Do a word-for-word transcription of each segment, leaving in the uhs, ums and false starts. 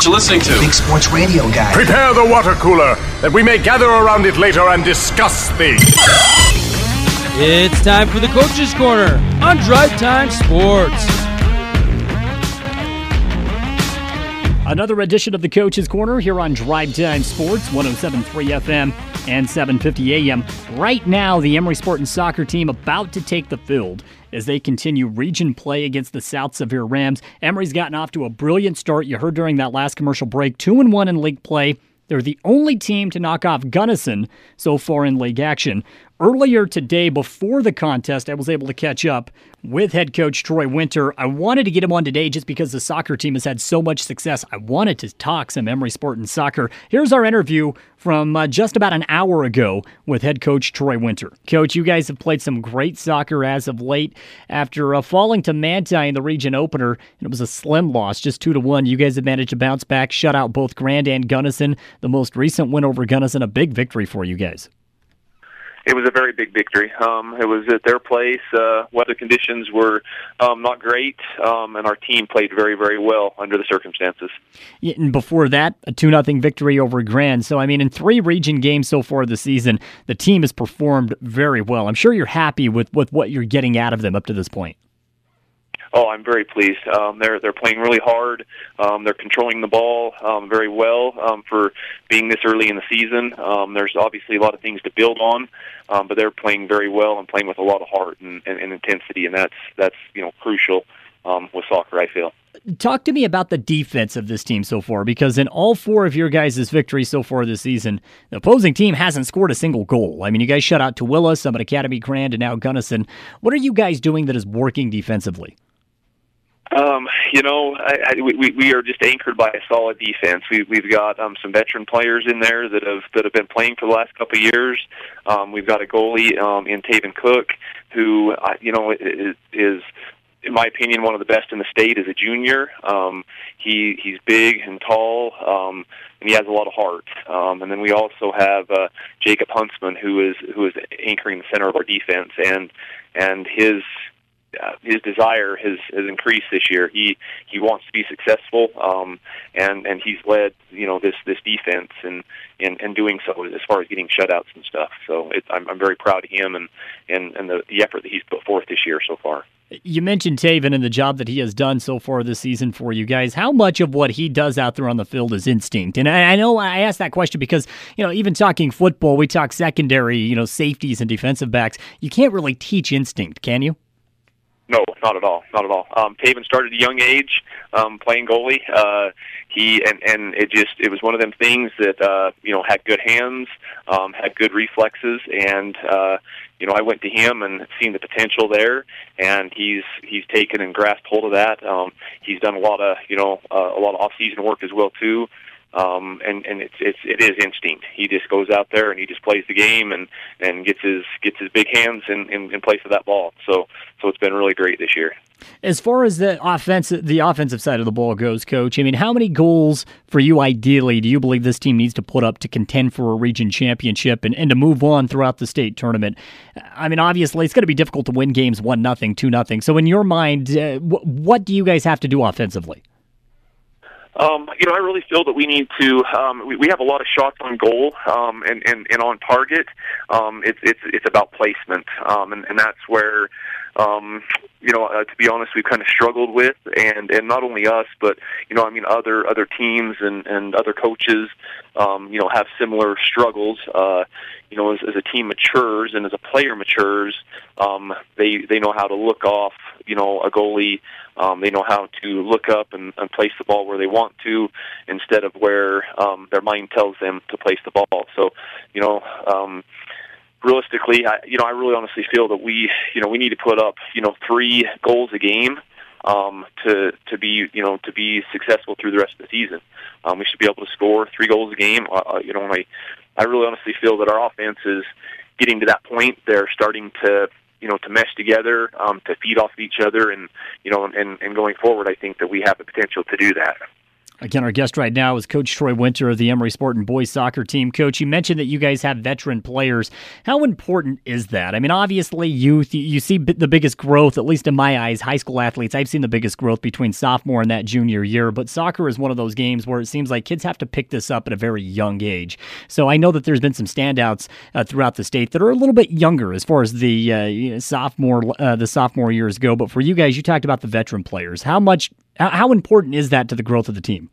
what you're listening to. Big Sports Radio Guy. Prepare the water cooler, that we may gather around it later and discuss things. It's time for the Coach's Corner on Drive Time Sports. Another edition of the Coach's Corner here on Drive Time Sports, one oh seven point three F M and seven fifty A M. Right now, the Emory Spartan soccer team about to take the field as they continue region play against the South Sevier Rams. Emory's gotten off to a brilliant start. You heard during that last commercial break, two and one in league play. They're the only team to knock off Gunnison so far in league action. Earlier today, before the contest, I was able to catch up with head coach Troy Winter. I wanted to get him on today just because the soccer team has had so much success. I wanted to talk some Emory Spartan soccer. Here's our interview from uh, just about an hour ago with head coach Troy Winter. Coach, you guys have played some great soccer as of late. After uh, falling to Manti in the region opener, and it was a slim loss, just two to one. You guys have managed to bounce back, shut out both Grand and Gunnison. The most recent win over Gunnison, a big victory for you guys. It was a very big victory. Um, it was at their place. Uh, weather conditions were um, not great, um, and our team played very, very well under the circumstances. Yeah, and before that, a two nothing victory over Grand. So, I mean, in three region games so far this season, the team has performed very well. I'm sure you're happy with, with what you're getting out of them up to this point. Oh, I'm very pleased. Um, they're they're playing really hard. Um, they're controlling the ball um, very well um, for being this early in the season. Um, there's obviously a lot of things to build on, um, but they're playing very well and playing with a lot of heart and, and, and intensity, and that's that's you know crucial um, with soccer, I feel. Talk to me about the defense of this team so far, because in all four of your guys' victories so far this season, the opposing team hasn't scored a single goal. I mean, you guys shut out Tooele, Summit Academy, Grand, and now Gunnison. What are you guys doing that is working defensively? Um, you know, I, I, we we are just anchored by a solid defense. We we've got um, some veteran players in there that have that have been playing for the last couple of years. Um, we've got a goalie um, in Taven Cook, who uh, you know is, is, in my opinion, one of the best in the state as a junior. Um, he he's big and tall, um, and he has a lot of heart. Um, and then we also have uh, Jacob Huntsman, who is who is anchoring the center of our defense, and and his. Uh, his desire has, has increased this year. He he wants to be successful, um, and and he's led you know this this defense and and, and doing so as far as getting shutouts and stuff. So it, I'm I'm very proud of him and and and the, the effort that he's put forth this year so far. You mentioned Taven and the job that he has done so far this season for you guys. How much of what he does out there on the field is instinct? And I, I know I asked that question because, you know, even talking football, we talk secondary, you know, safeties and defensive backs. You can't really teach instinct, can you? No, not at all. Not at all. Um, Taven started at a young age um, playing goalie. Uh, he and and it just it was one of them things that uh, you know had good hands, um, had good reflexes, and uh, you know I went to him and seen the potential there, and he's he's taken and grasped hold of that. Um, he's done a lot of you know uh, a lot of off season work as well too. Um, and, and it's, it's, it is instinct. He just goes out there and he just plays the game and, and gets his, gets his big hands in, in, in place of that ball. So, so it's been really great this year. As far as the offense, the offensive side of the ball goes, Coach, I mean, how many goals for you ideally do you believe this team needs to put up to contend for a region championship and, and to move on throughout the state tournament? I mean, obviously it's going to be difficult to win games one nothing, two nothing. So in your mind, uh, wh- what do you guys have to do offensively? Um, you know, I really feel that we need to. Um, we, we have a lot of shots on goal um, and, and, and on target. Um, it's it's it's about placement, um, and, and that's where um, you know, uh, to be honest, we've kind of struggled with, and, and not only us, but you know, I mean, other other teams and, and other coaches, um, you know, have similar struggles. Uh, you know, as, as a team matures and as a player matures, um, they they know how to look off, you know, a goalie. Um, they know how to look up and, and place the ball where they want to, instead of where um, their mind tells them to place the ball. So, you know, um, realistically, I, you know, I really honestly feel that we, you know, we need to put up, you know, three goals a game um, to to be, you know, to be successful through the rest of the season. Um, we should be able to score three goals a game. Uh, you know, and I, I really honestly feel that our offense is getting to that point. They're starting to. You know, to mesh together, um, to feed off of each other, and you know, and, and going forward, I think that we have the potential to do that. Again, our guest right now is Coach Troy Winter of the Emory Spartan boys soccer team. Coach, you mentioned that you guys have veteran players. How important is that? I mean, obviously, youth, you see the biggest growth, at least in my eyes, high school athletes. I've seen the biggest growth between sophomore and that junior year, but soccer is one of those games where it seems like kids have to pick this up at a very young age. So I know that there's been some standouts uh, throughout the state that are a little bit younger as far as the uh, you know, sophomore uh, the sophomore years go. But for you guys, you talked about the veteran players. How much, how important is that to the growth of the team?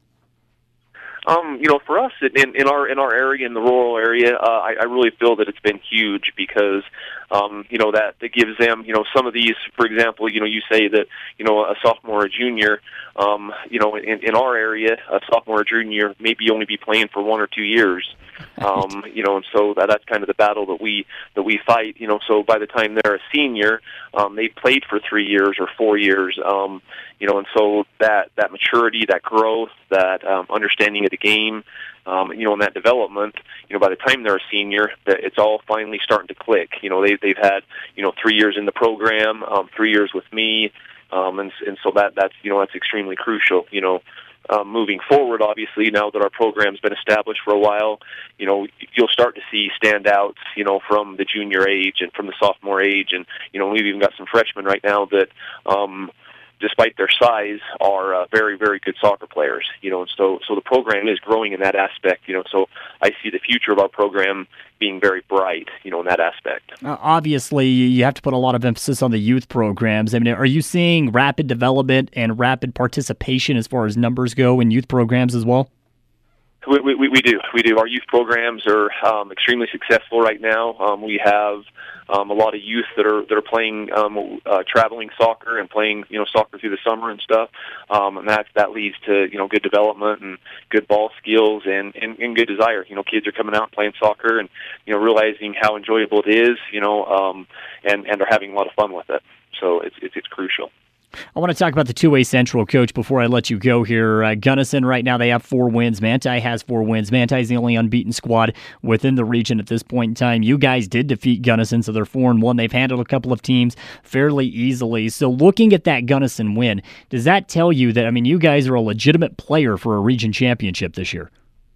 Um, you know, for us in, in our in our area, in the rural area, uh, I, I really feel that it's been huge because, um, you know, that, that gives them, you know, some of these, for example, you know, you say that, you know, a sophomore or junior, um, you know, in, in our area, a sophomore or junior maybe only be playing for one or two years. Um, you know, and so that, that's kind of the battle that we that we fight. You know, so by the time they're a senior, um, they played for three years or four years. Um, you know, and so that that maturity, that growth, that um, understanding of the game, um, you know, and that development. You know, by the time they're a senior, that it's all finally starting to click. You know, they they've had you know three years in the program, um, three years with me, um, and and so that that's you know that's extremely crucial. You know. Um, moving forward, obviously, now that our program's been established for a while, you know, you'll start to see standouts, you know, from the junior age and from the sophomore age. And, you know, we've even got some freshmen right now that, um, despite their size, are uh, very, very good soccer players, you know, and so, so the program is growing in that aspect, you know, so I see the future of our program being very bright, you know, in that aspect. Uh, obviously, you have to put a lot of emphasis on the youth programs. I mean, are you seeing rapid development and rapid participation as far as numbers go in youth programs as well? We, we, we do. We do. Our youth programs are um, extremely successful right now. Um, we have um, a lot of youth that are that are playing um, uh, traveling soccer and playing you know soccer through the summer and stuff. Um, and that that leads to you know good development and good ball skills and, and, and good desire. You know, kids are coming out and playing soccer and you know realizing how enjoyable it is. You know, um, and and are having a lot of fun with it. So it's it's, it's crucial. I want to talk about the two A Central, Coach, before I let you go here. Uh, Gunnison, right now, they have four wins. Manti has four wins. Manti is the only unbeaten squad within the region at this point in time. You guys did defeat Gunnison, so they're four and one. They've handled a couple of teams fairly easily. So looking at that Gunnison win, does that tell you that, I mean, you guys are a legitimate player for a region championship this year?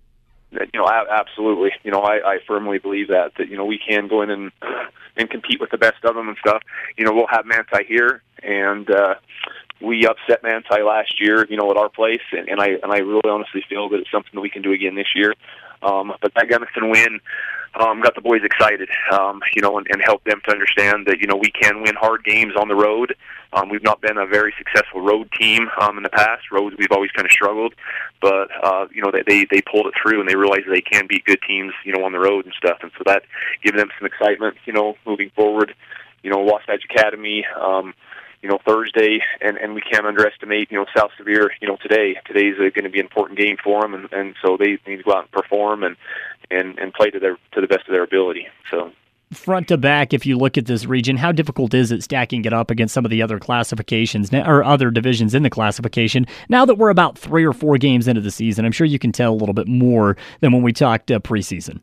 You know, absolutely. You know, I, I firmly believe that, that, you know, we can go in and and compete with the best of them and stuff. You know, we'll have Manti here, and uh, we upset Manti last year, you know, at our place, and, and I and I really honestly feel that it's something that we can do again this year. Um, but that Gunnison win um, got the boys excited, um, you know, and, and helped them to understand that, you know, we can win hard games on the road. Um, we've not been a very successful road team um, in the past. Roads, we've always kind of struggled. But, uh, you know, they, they, they pulled it through, and they realized they can beat good teams, you know, on the road and stuff. And so that gave them some excitement, you know, moving forward. You know, Wasatch Academy, um, you know, Thursday, and, and we can't underestimate, you know, South Sevier, you know, today. Today's uh, going to be an important game for them, and, and so they need to go out and perform and, and, and play to their to the best of their ability. So, front to back, if you look at this region, how difficult is it stacking it up against some of the other classifications or other divisions in the classification? Now that we're about three or four games into the season, I'm sure you can tell a little bit more than when we talked uh, preseason.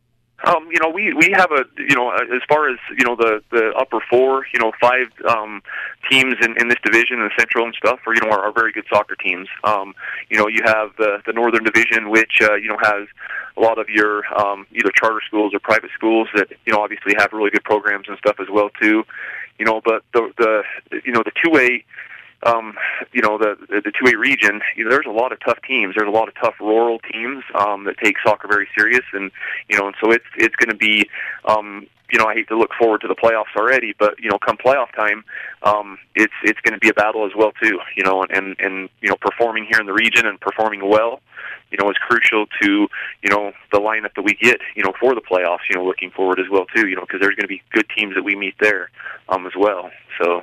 Um, you know, we, we have a, you know, as far as, you know, the, the upper four, you know, five um, teams in, in this division, the Central and stuff, are, you know, are, are very good soccer teams. Um, you know, you have the, the Northern Division, which, uh, you know, has a lot of your um, either charter schools or private schools that, you know, obviously have really good programs and stuff as well, too. You know, but the, the you know, the two A, Um, you know, the the two A region, you know, there's a lot of tough teams. There's a lot of tough rural teams um, that take soccer very serious, and you know, and so it's it's going to be, um, you know, I hate to look forward to the playoffs already, but you know, come playoff time, um, it's it's going to be a battle as well too. You know, and and you know, performing here in the region and performing well, you know, is crucial to you know the lineup that we get, you know, for the playoffs. You know, looking forward as well too. You know, because there's going to be good teams that we meet there, um, as well. So.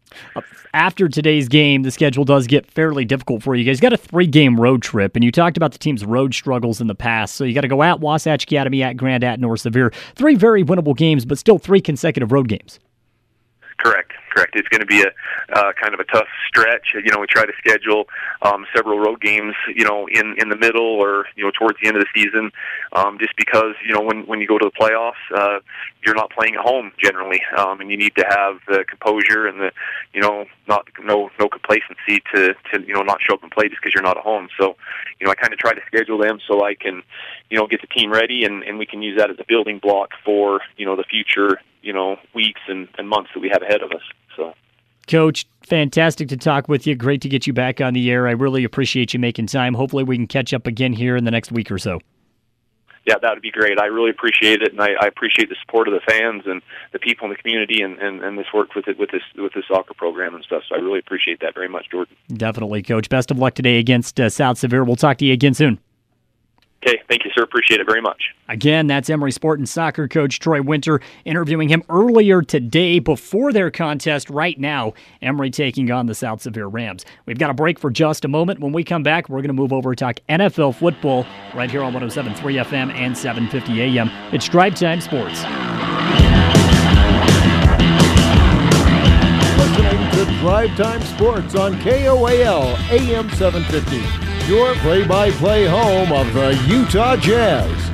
After today's game, the schedule does get fairly difficult for you guys. You got a three-game road trip, and you talked about the team's road struggles in the past. So you got to go at Wasatch Academy, at Grand, at North Sevier. Three very winnable games, but still three consecutive road games. Correct, correct. It's going to be a uh, kind of a tough stretch. You know, we try to schedule um, several road games, you know, in, in the middle or, you know, towards the end of the season, um, just because, you know, when, when you go to the playoffs, uh, you're not playing at home generally, um, and you need to have the composure and the, you know, not no no complacency to, to you know, not show up and play just because you're not at home. So, you know, I kind of try to schedule them so I can, you know, get the team ready, and, and we can use that as a building block for, you know, the future, you know, weeks and, and months that we have ahead of us. So, Coach, fantastic to talk with you. Great to get you back on the air. I really appreciate you making time. Hopefully we can catch up again here in the next week or so. Yeah, that would be great. I really appreciate it, and I, I appreciate the support of the fans and the people in the community, and, and, and this work with it with this with this soccer program and stuff. So I really appreciate that very much, Jordan. Definitely, Coach. Best of luck today against uh, South Severe. We'll talk to you again soon. Okay, thank you, sir. Appreciate it very much. Again, that's Emory Sport and Soccer coach Troy Winter, interviewing him earlier today before their contest. Right now, Emory taking on the South Severe Rams. We've got a break for just a moment. When we come back, we're going to move over and talk N F L football right here on one oh seven point three F M and seven fifty A M. It's Drive Time Sports. Listening to Drive Time Sports on K O A L A M seven fifty. Your play-by-play home of the Utah Jazz.